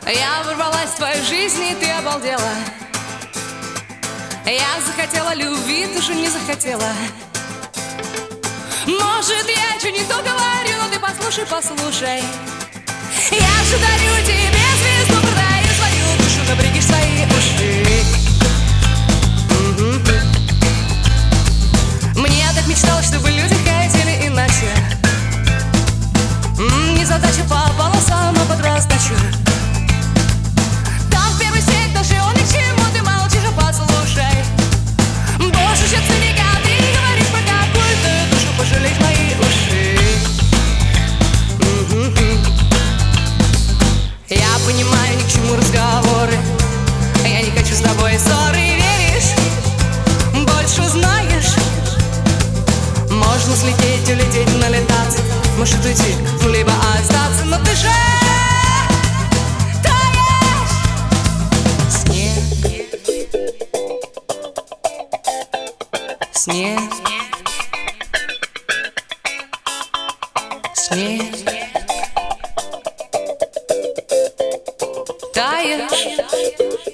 Я ворвалась в твою жизнь, и ты обалдела. Я захотела любви, ты же не захотела. Может, я что не то говорю, но ты послушай, послушай. Я же дарю тебе звезду, продаю свою душу, напрягишь свои уши. Мне так мечталось, чтобы люди хотели иначе. Не задача по полосам, а под раздачу. Там в первый свет даже он ни к чему, ты молчишь, а послушай. Больше, чем циника, ты говоришь про какую-то душу, пожалеть мои уши. Я понимаю, ни к чему разговоры. Я не хочу с тобой ссоры, веришь? Больше знаешь. Можно слететь, улететь, налетаться. Может уйти, либо остаться. Но ты же таешь снег. Снег. Снег. Таешь.